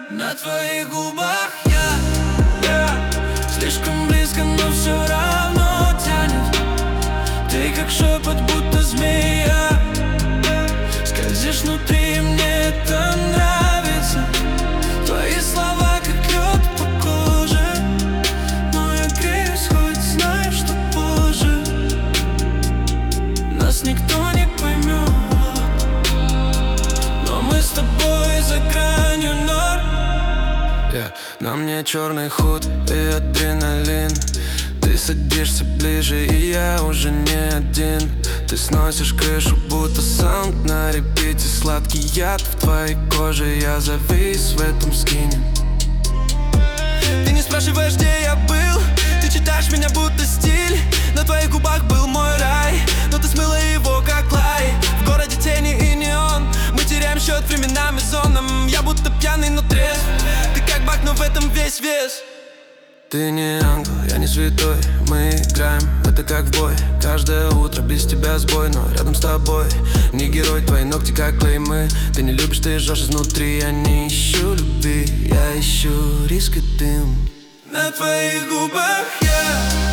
На твоих губах я слишком близко, но все равно тянет. Ты как шепот, будто змея, скользишь внутри, мне это нравится. Твои слова как лед по коже, но я греюсь, хоть знаю, что позже нас никто не поймет. Но мы с тобой за гранью норм. На мне черный худ и адреналин. Ты садишься ближе, и я уже не один. Ты сносишь крышу, будто саунд на репите. Сладкий яд в твоей коже, я завис в этом скине. Ты не спрашиваешь, где я был, ты читаешь меня, будто стиль. На твоих губах был мой рай, но ты смыла его, как лай. В городе тени и неон, мы теряем счет временам и зонам. Я будто пьяный, но трезв. Ты как бак, но в этом весь вес. Ты не ангел, я не святой. Мы играем, это как в бой. Каждое утро без тебя сбой, но рядом с тобой не герой. Твои ногти как клеймы. Ты не любишь, ты жжешь изнутри. Я не ищу любви, я ищу риск и дым. На твоих губах я